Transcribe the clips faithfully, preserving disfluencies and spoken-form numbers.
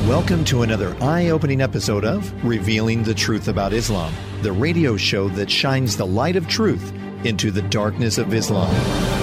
Welcome to another eye-opening episode of Revealing the Truth About Islam, the radio show that shines the light of truth into the darkness of Islam.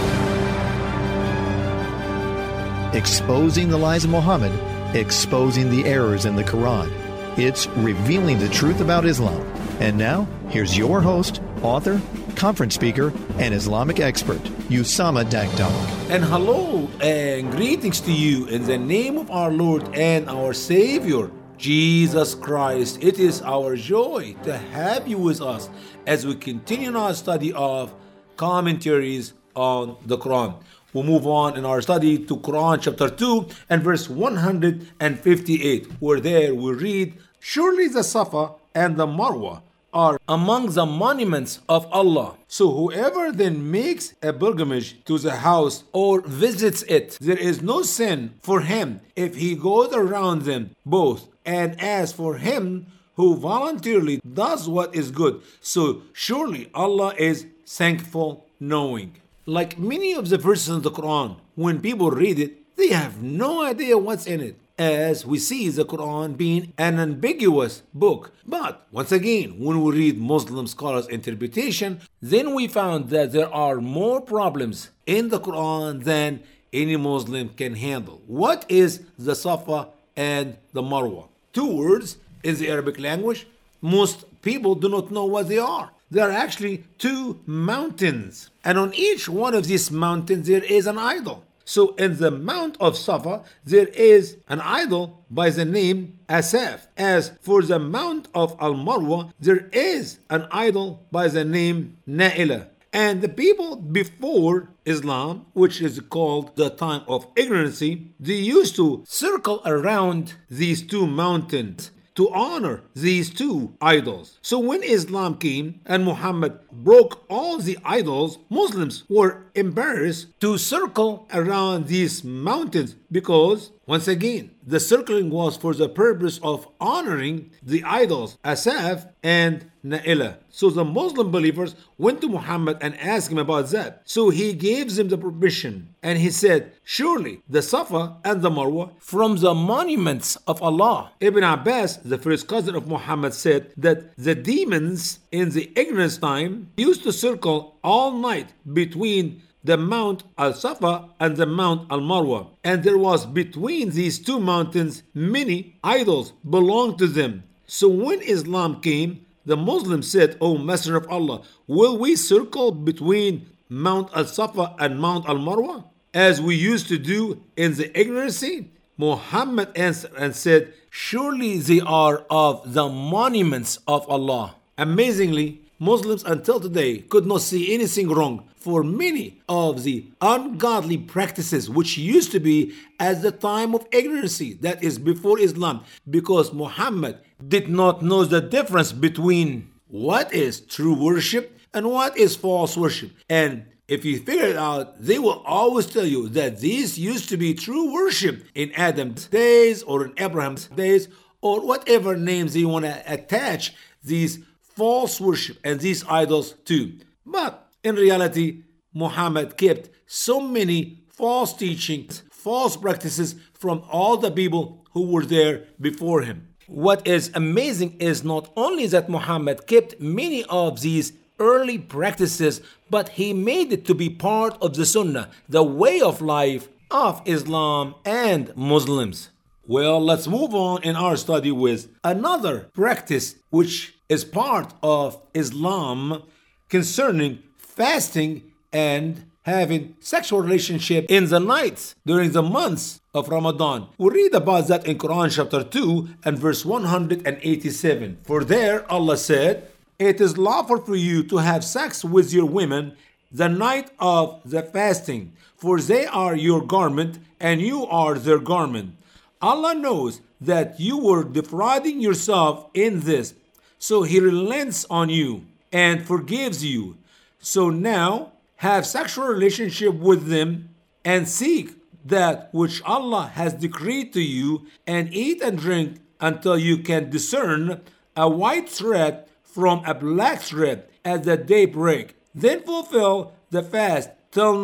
Exposing the lies of Muhammad, exposing the errors in the Quran. It's Revealing the Truth About Islam. And now, here's your host, author, conference speaker, and Islamic expert, Usama Dakdok. And hello and greetings to you in the name of our Lord and our Savior, Jesus Christ. It is our joy to have you with us as we continue our study of commentaries on the Quran. We'll move on in our study to Quran chapter two and verse one hundred fifty-eight, where there we read, "Surely the Safa and the Marwa are among the monuments of Allah. So whoever then makes a pilgrimage to the house or visits it, there is no sin for him if he goes around them both. And as for him who voluntarily does what is good, so surely Allah is thankful, knowing." Like many of the verses in the Quran, when people read it, they have no idea what's in it, as we see the Quran being an ambiguous book. But once again, when we read Muslim scholars' interpretation, then we found that there are more problems in the Quran than any Muslim can handle. What is the Safa and the Marwa? Two words in the Arabic language. Most people do not know what they are. They are actually two mountains, and on each one of these mountains there is an idol. So in the Mount of Safa, there is an idol by the name Asaf. As for the Mount of Al-Marwa, there is an idol by the name Na'ila. And the people before Islam, which is called the time of ignorancy, they used to circle around these two mountains to honor these two idols. So when Islam came and Muhammad broke all the idols, Muslims were embarrassed to circle around these mountains because, once again, the circling was for the purpose of honoring the idols Asaf and Na'ila. So the Muslim believers went to Muhammad and asked him about that. So he gave them the permission and he said, "Surely the Safa and the Marwa from the monuments of Allah." Ibn Abbas, the first cousin of Muhammad, said that the demons in the ignorance time used to circle all night between the Mount Al-Safa and the Mount Al-Marwa. And there was between these two mountains many idols belonged to them. So when Islam came, the Muslims said, "O Messenger of Allah, will we circle between Mount Al-Safa and Mount Al-Marwa as we used to do in the ignorancy?" Muhammad answered and said, "Surely they are of the monuments of Allah." Amazingly, Muslims until today could not see anything wrong for many of the ungodly practices which used to be at the time of ignorancy, that is before Islam, because Muhammad did not know the difference between what is true worship and what is false worship. And if you figure it out, they will always tell you that these used to be true worship in Adam's days or in Abraham's days, or whatever names they want to attach these false worship and these idols to. But in reality, Muhammad kept so many false teachings, false practices from all the people who were there before him. What is amazing is not only that Muhammad kept many of these early practices, but he made it to be part of the Sunnah, the way of life of Islam and Muslims. Well, let's move on in our study with another practice which is part of Islam concerning fasting and having sexual relationship in the nights during the months of Ramadan. We read about that in Quran chapter two and verse one hundred eighty-seven. For there Allah said, "It is lawful for you to have sex with your women the night of the fasting, for they are your garment and you are their garment. Allah knows that you were defrauding yourself in this, so He relents on you and forgives you. So now have sexual relationship with them and seek that which Allah has decreed to you, and eat and drink until you can discern a white thread from a black thread at the daybreak. Then fulfill the fast till night,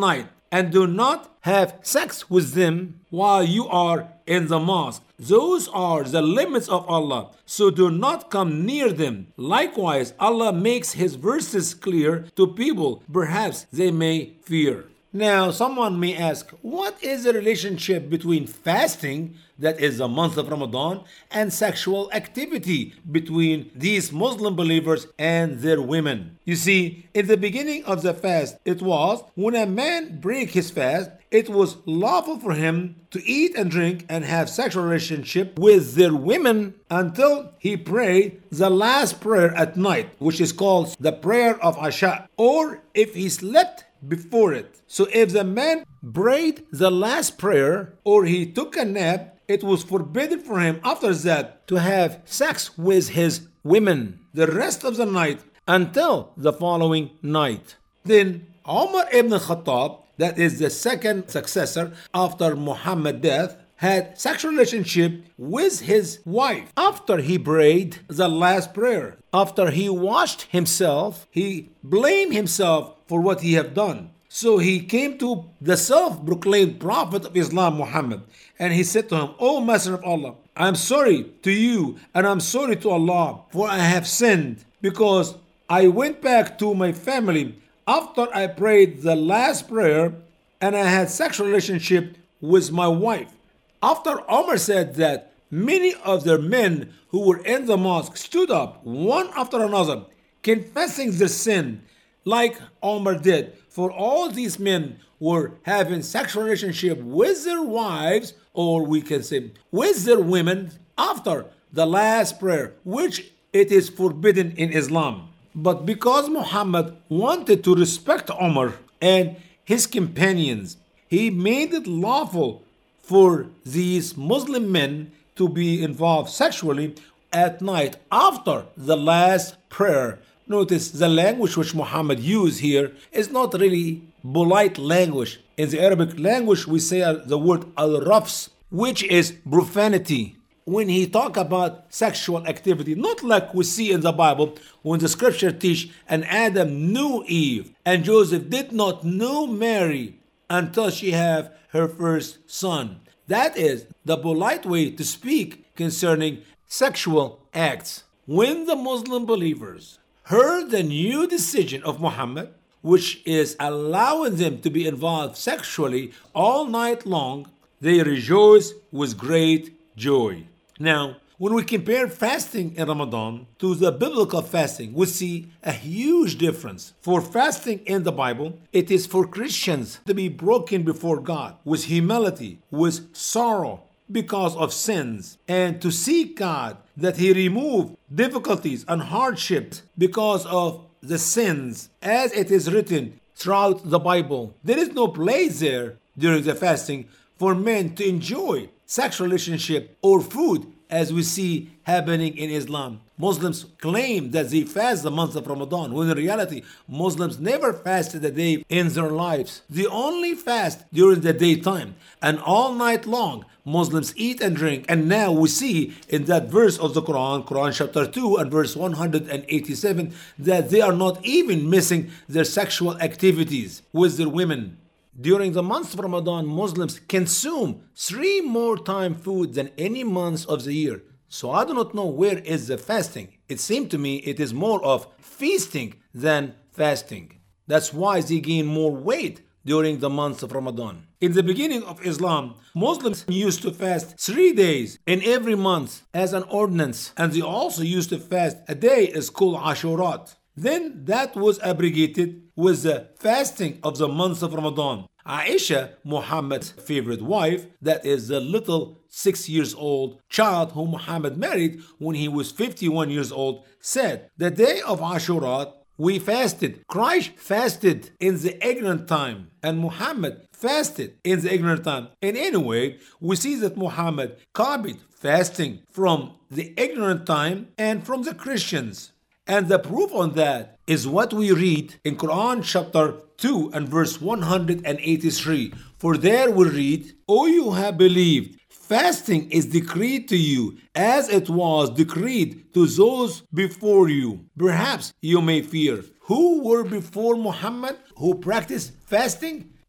and do not have sex with them while you are in the mosque. Those are the limits of Allah, so do not come near them. Likewise, Allah makes His verses clear to people, perhaps they may fear. Now, someone may ask, what is the relationship between fasting, that is the month of Ramadan, and sexual activity between these Muslim believers and their women? You see, in the beginning of the fast, it was when a man break his fast, it was lawful for him to eat and drink and have sexual relationship with their women until he prayed the last prayer at night, which is called the prayer of Asha, or if he slept before it. So if the man prayed the last prayer or he took a nap, it was forbidden for him after that to have sex with his women the rest of the night until the following night. Then Umar ibn Khattab, that is the second successor after Muhammad's death, had sexual relationship with his wife after he prayed the last prayer. After he washed himself, he blamed himself for what he had done. So he came to the self-proclaimed prophet of Islam, Muhammad, and he said to him, O Messenger of Allah, I am sorry to you and I'm sorry to Allah, for I have sinned because I went back to my family after I prayed the last prayer and I had sexual relationship with my wife. After Umar said that, many of their men who were in the mosque stood up one after another, confessing their sin like Umar did. For all these men were having sexual relationship with their wives, or we can say with their women, after the last prayer, which it is forbidden in Islam. But because Muhammad wanted to respect Umar and his companions, he made it lawful for these Muslim men to be involved sexually at night after the last prayer. Notice the language which Muhammad used here is not really polite language. In the Arabic language, we say the word al-rafs, which is profanity. When he talk about sexual activity, not like we see in the Bible when the scripture teach and Adam knew Eve and Joseph did not know Mary until she have her first son. That is the polite way to speak concerning sexual acts. When the Muslim believers heard the new decision of Muhammad, which is allowing them to be involved sexually all night long, they rejoiced with great joy. Now, when we compare fasting in Ramadan to the biblical fasting, we see a huge difference. For fasting in the Bible, it is for Christians to be broken before God with humility, with sorrow because of sins, and to seek God that He remove difficulties and hardships because of the sins, as it is written throughout the Bible. There is no place there during the fasting for men to enjoy sexual relationship or food, as we see happening in Islam. Muslims claim that they fast the month of Ramadan, when in reality, Muslims never fasted a day in their lives. They only fast during the daytime, and all night long, Muslims eat and drink. And now we see in that verse of the Quran, Quran chapter two and verse one hundred eighty-seven, that they are not even missing their sexual activities with their women. During the month of Ramadan, Muslims consume three more times food than any month of the year. So I do not know where is the fasting. It seemed to me it is more of feasting than fasting. That's why they gain more weight during the month of Ramadan. In the beginning of Islam, Muslims used to fast three days in every month as an ordinance, and they also used to fast a day is called Ashurat. Then that was abrogated with the fasting of the month of Ramadan. Aisha, Muhammad's favorite wife, that is the little six years old child whom Muhammad married when he was fifty-one years old, said, the day of Ashurat, we fasted. Christ fasted in the ignorant time, and Muhammad fasted in the ignorant time. In any way, we see that Muhammad copied fasting from the ignorant time and from the Christians. And the proof on that is what we read in Quran chapter two and verse one hundred eighty-three. For there we read, O you have believed, fasting is decreed to you as it was decreed to those before you. Perhaps you may fear. Who were before Muhammad who practiced fasting?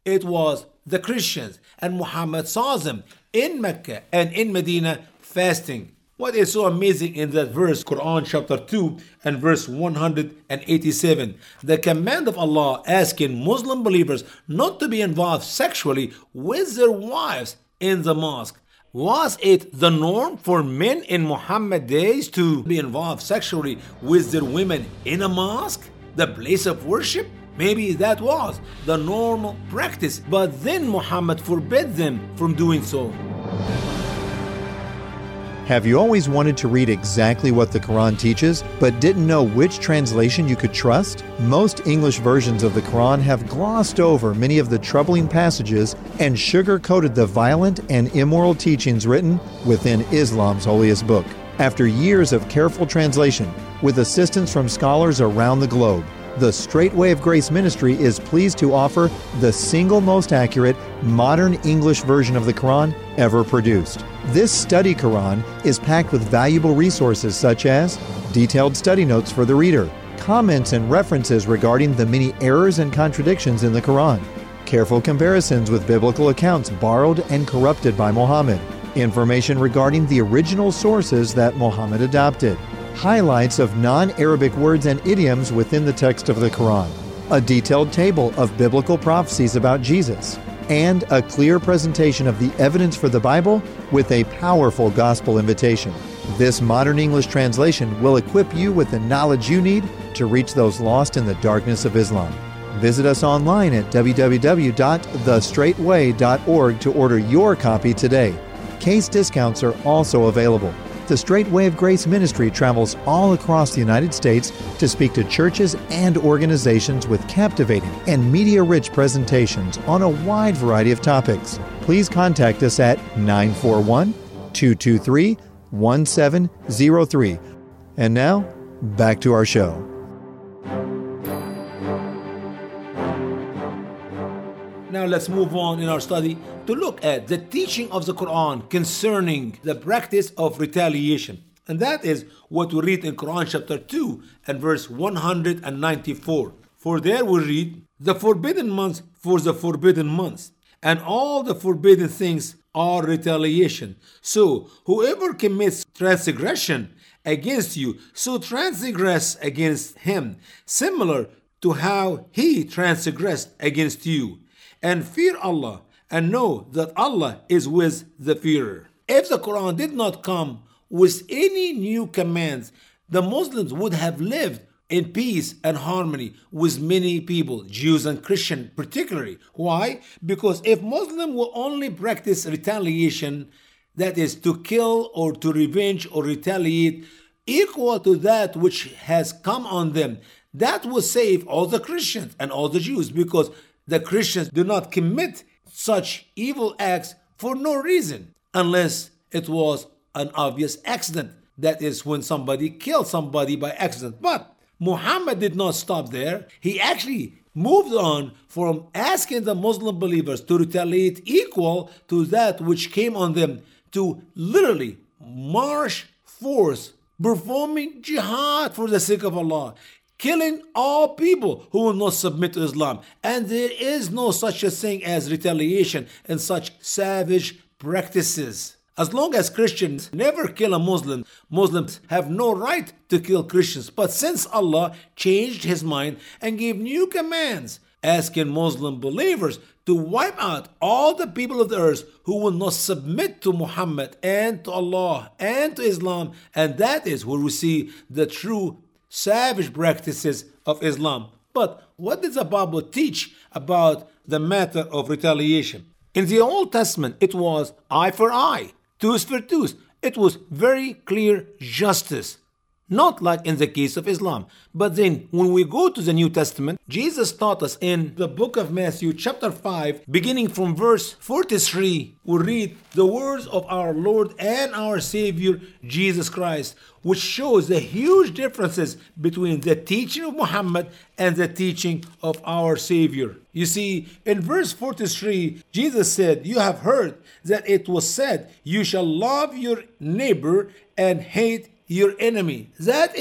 it was the Christians, and Muhammad saw them in Mecca and in Medina fasting. What is so amazing in that verse, Quran chapter two and verse one hundred eighty-seven, the command of Allah asking Muslim believers not to be involved sexually with their wives in the mosque. Was it the norm for men in Muhammad days to be involved sexually with their women in a mosque, the place of worship? Maybe that was the normal practice, but then Muhammad forbade them from doing so. Have you always wanted to read exactly what the Quran teaches, but didn't know which translation you could trust? Most English versions of the Quran have glossed over many of the troubling passages and sugar-coated the violent and immoral teachings written within Islam's holiest book. After years of careful translation, with assistance from scholars around the globe, the Straight Way of Grace Ministry is pleased to offer the single most accurate, modern English version of the Quran ever produced. This study Quran is packed with valuable resources such as detailed study notes for the reader, comments and references regarding the many errors and contradictions in the Quran, careful comparisons with biblical accounts borrowed and corrupted by Muhammad, information regarding the original sources that Muhammad adopted, highlights of non-Arabic words and idioms within the text of the Quran, a detailed table of biblical prophecies about Jesus, and a clear presentation of the evidence for the Bible with a powerful gospel invitation. This modern English translation will equip you with the knowledge you need to reach those lost in the darkness of Islam. Visit us online at w w w dot the straight way dot org to order your copy today. Case discounts are also available. The Straight Way of Grace Ministry travels all across the United States to speak to churches and organizations with captivating and media-rich presentations on a wide variety of topics. Please contact us at nine four one, two two three, one seven zero three. And now, back to our show. Now let's move on in our study to look at the teaching of the Quran concerning the practice of retaliation. And that is what we read in Quran chapter two and verse one hundred ninety-four. For there we read, the forbidden months for the forbidden months, and all the forbidden things are retaliation. So whoever commits transgression against you, so transgress against him, similar to how he transgressed against you. And fear Allah, and know that Allah is with the fearer. If the Quran did not come with any new commands, the Muslims would have lived in peace and harmony with many people, Jews and Christians particularly. Why? Because if Muslims will only practice retaliation, that is to kill or to revenge or retaliate, equal to that which has come on them, that will save all the Christians and all the Jews, because the Christians do not commit such evil acts for no reason, unless it was an obvious accident. That is when somebody killed somebody by accident. But Muhammad did not stop there. He actually moved on from asking the Muslim believers to retaliate equal to that which came on them, to literally march forth, performing jihad for the sake of Allah, killing all people who will not submit to Islam. And there is no such a thing as retaliation in such savage practices. As long as Christians never kill a Muslim, Muslims have no right to kill Christians. But since Allah changed his mind and gave new commands, asking Muslim believers to wipe out all the people of the earth who will not submit to Muhammad and to Allah and to Islam, and that is where we see the true savage practices of Islam. But what does the Bible teach about the matter of retaliation? In the Old Testament, it was eye for eye, tooth for tooth. It was very clear justice, not like in the case of Islam. But then when we go to the New Testament, Jesus taught us in the book of Matthew chapter five, beginning from verse forty-three, we read the words of our Lord and our Savior Jesus Christ, which shows the huge differences between the teaching of Muhammad and the teaching of our Savior. You see, in verse forty-three, Jesus said, "You have heard that it was said, you shall love your neighbor and hate your enemy." That is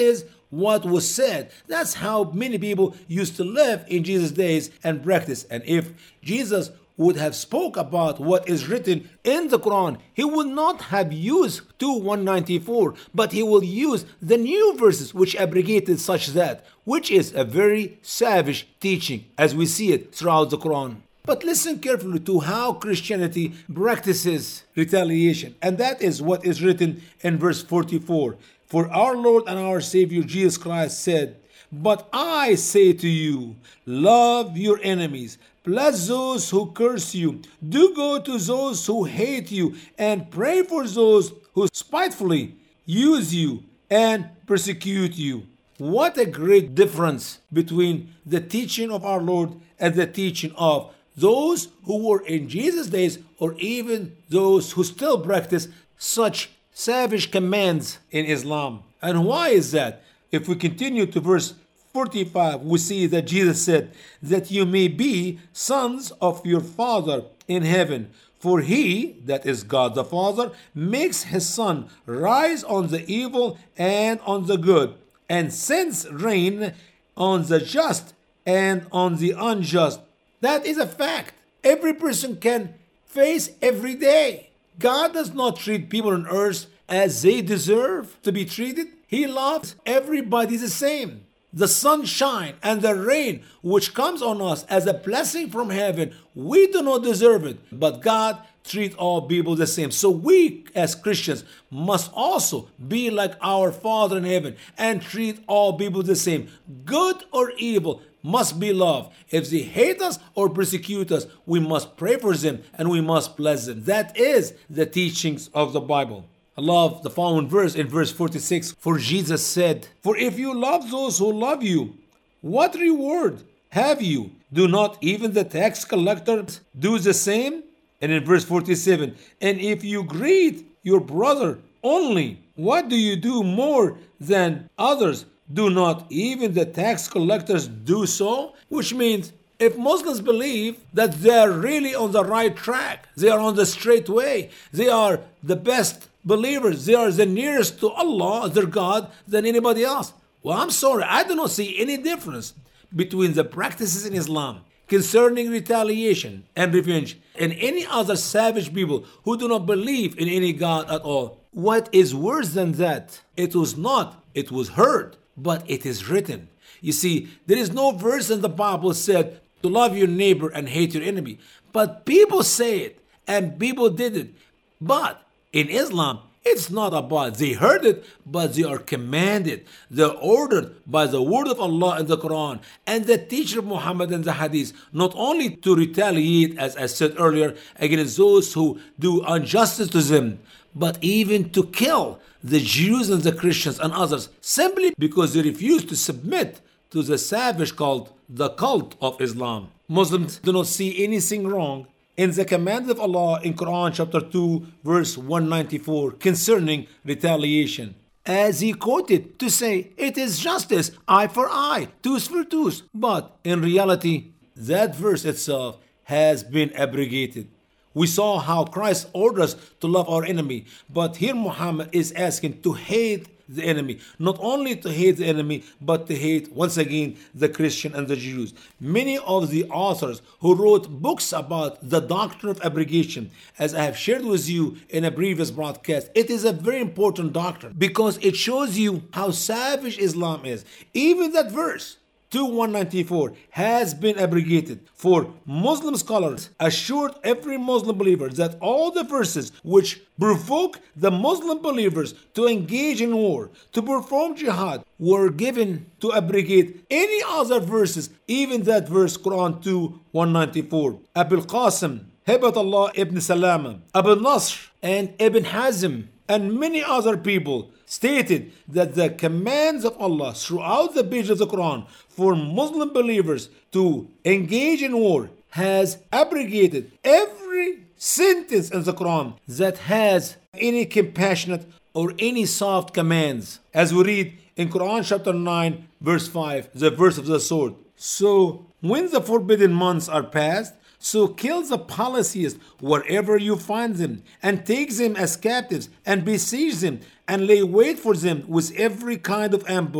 what was said. That's how many people used to live in Jesus' days and practice. And if Jesus would have spoke about what is written in the Quran, he would not have used two one ninety-four, but he will use the new verses which abrogated such that, which is a very savage teaching as we see it throughout the Quran. But listen carefully to how Christianity practices retaliation. And that is what is written in verse forty-four. For our Lord and our Savior Jesus Christ said, "But I say to you, love your enemies, bless those who curse you, do good to those who hate you, and pray for those who spitefully use you and persecute you." What a great difference between the teaching of our Lord and the teaching of those who were in Jesus' days, or even those who still practice such savage commands in Islam. And why is that? If we continue to verse forty-five, we see that Jesus said, "That you may be sons of your Father in heaven. For he," that is God the Father, "makes his sun rise on the evil and on the good, and sends rain on the just and on the unjust." That is a fact. Every person can face every day. God does not treat people on earth as they deserve to be treated. He loves everybody the same. The sunshine and the rain which comes on us as a blessing from heaven, we do not deserve it, but God treats all people the same. So we as Christians must also be like our Father in heaven and treat all people the same. Good or evil must be loved. If they hate us or persecute us, we must pray for them and we must bless them. That is the teachings of the Bible. I love the following verse in verse forty-six. For Jesus said, "For if you love those who love you, what reward have you? Do not even the tax collectors do the same?" And in verse forty-seven, "And if you greet your brother only, what do you do more than others? Do not even the tax collectors do so?" Which means, if Muslims believe that they are really on the right track, they are on the straight way, they are the best believers, they are the nearest to Allah, their God, than anybody else. Well, I'm sorry, I do not see any difference between the practices in Islam concerning retaliation and revenge and any other savage people who do not believe in any God at all. What is worse than that? It was not, it was heard, but it is written. You see, there is no verse in the Bible said to love your neighbor and hate your enemy. But people say it and people did it. But in Islam, it's not about they heard it, but they are commanded. They're ordered by the word of Allah in the Quran and the teacher of Muhammad in the Hadith, not only to retaliate, as I said earlier, against those who do injustice to them, but even to kill the Jews and the Christians and others simply because they refuse to submit to the savage cult, the cult of Islam. Muslims do not see anything wrong in the command of Allah in Quran chapter two verse one ninety-four concerning retaliation, as he quoted to say it is justice, eye for eye, tooth for tooth. But in reality, that verse itself has been abrogated. We saw how Christ orders us to love our enemy, but here Muhammad is asking to hate the enemy. Not only to hate the enemy, but to hate, once again, the Christian and the Jews. Many of the authors who wrote books about the doctrine of abrogation, as I have shared with you in a previous broadcast, it is a very important doctrine because it shows you how savage Islam is. Even that verse, two one ninety-four, has been abrogated. For Muslim scholars assured every Muslim believer that all the verses which provoke the Muslim believers to engage in war, to perform jihad, were given to abrogate any other verses, even that verse, Quran two one ninety-four. Abul Qasim, Hibatullah ibn Salama, Abu Nasr, and Ibn Hazm, and many other people stated that the commands of Allah throughout the page of the Quran for Muslim believers to engage in war has abrogated every sentence in the Quran that has any compassionate or any soft commands. As we read in Quran chapter nine verse five, the verse of the sword. So when the forbidden months are past, so kill the polytheists wherever you find them, and take them as captives, and besiege them, and lay wait for them with every kind of ambush.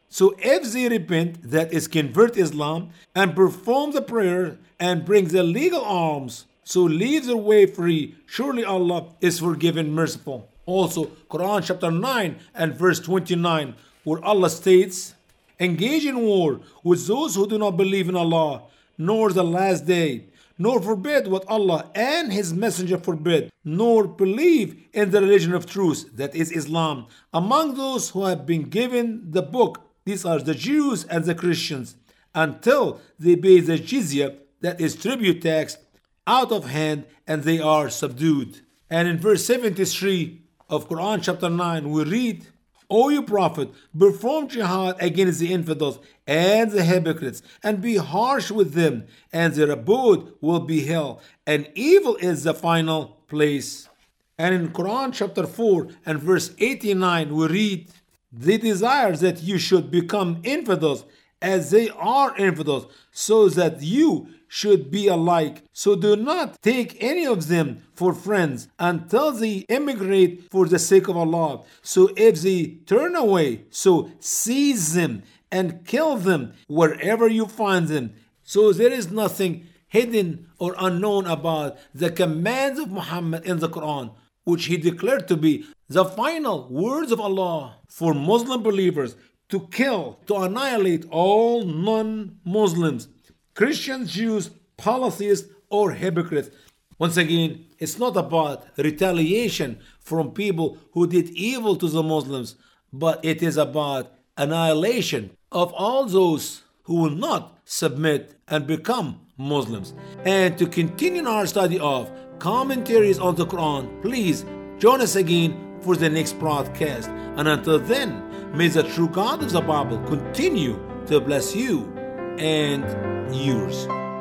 So if they repent, that is convert Islam, and perform the prayer and bring the legal arms, so leave their way free, surely Allah is forgiving, merciful. Also, Quran chapter nine and verse twenty-nine, where Allah states, engage in war with those who do not believe in Allah, nor the last day, nor forbid what Allah and His Messenger forbid, nor believe in the religion of truth, that is Islam, among those who have been given the book, these are the Jews and the Christians, until they pay the jizya, that is tribute tax, out of hand, and they are subdued. And in verse seventy-three of Quran chapter nine, we read, O you Prophet, perform jihad against the infidels and the hypocrites, and be harsh with them, and their abode will be hell, and evil is the final place. And in Quran chapter four and verse eighty-nine, we read, they desire that you should become infidels as they are infidels, so that you should be alike. So do not take any of them for friends until they emigrate for the sake of Allah. So if they turn away, so seize them and kill them wherever you find them. So there is nothing hidden or unknown about the commands of Muhammad in the Quran, which he declared to be the final words of Allah for Muslim believers, to kill, to annihilate all non-Muslims, Christians, Jews, polytheists, or hypocrites. Once again, it's not about retaliation from people who did evil to the Muslims, but it is about annihilation of all those who will not submit and become Muslims. And to continue our study of commentaries on the Quran, please join us again for the next broadcast. And until then, may the true God of the Bible continue to bless you and yours.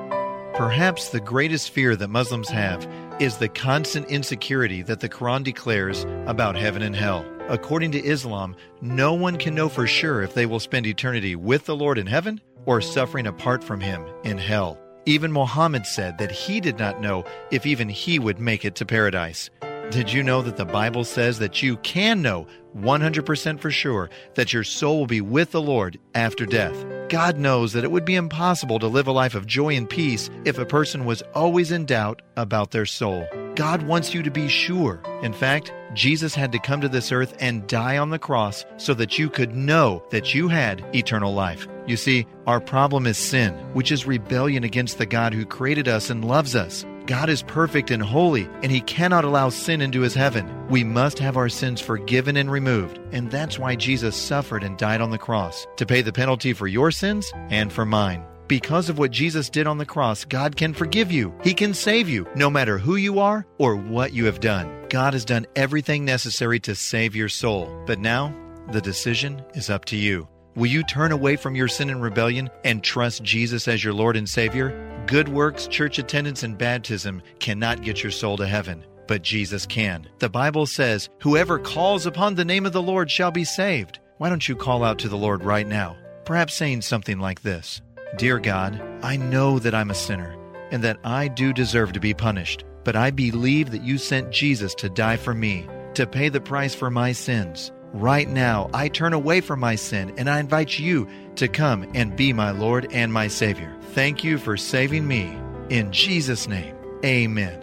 Perhaps the greatest fear that Muslims have is the constant insecurity that the Quran declares about heaven and hell. According to Islam, no one can know for sure if they will spend eternity with the Lord in heaven or suffering apart from Him in hell. Even Muhammad said that he did not know if even he would make it to paradise. Did you know that the Bible says that you can know one hundred percent for sure that your soul will be with the Lord after death? God knows that it would be impossible to live a life of joy and peace if a person was always in doubt about their soul. God wants you to be sure. In fact, Jesus had to come to this earth and die on the cross so that you could know that you had eternal life. You see, our problem is sin, which is rebellion against the God who created us and loves us. God is perfect and holy, and He cannot allow sin into His heaven. We must have our sins forgiven and removed, and that's why Jesus suffered and died on the cross, to pay the penalty for your sins and for mine. Because of what Jesus did on the cross, God can forgive you. He can save you, no matter who you are or what you have done. God has done everything necessary to save your soul. But now, the decision is up to you. Will you turn away from your sin and rebellion and trust Jesus as your Lord and Savior? Good works, church attendance, and baptism cannot get your soul to heaven, but Jesus can. The Bible says, whoever calls upon the name of the Lord shall be saved. Why don't you call out to the Lord right now? Perhaps saying something like this: Dear God, I know that I'm a sinner and that I do deserve to be punished, but I believe that you sent Jesus to die for me, to pay the price for my sins. Right now, I turn away from my sin and I invite you to come and be my Lord and my Savior. Thank you for saving me. In Jesus' name, amen.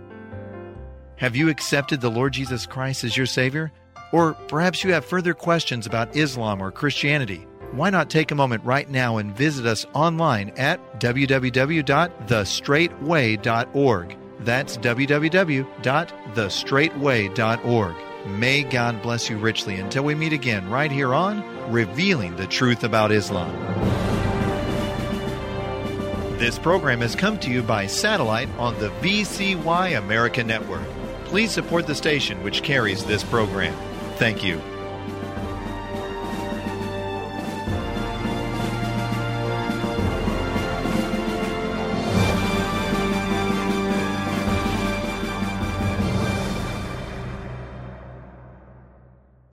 Have you accepted the Lord Jesus Christ as your Savior? Or perhaps you have further questions about Islam or Christianity. Why not take a moment right now and visit us online at w w w dot the straight way dot org. That's w w w dot the straight way dot org. May God bless you richly until we meet again right here on Revealing the Truth About Islam. This program has come to you by satellite on the V C Y America Network. Please support the station which carries this program. Thank you.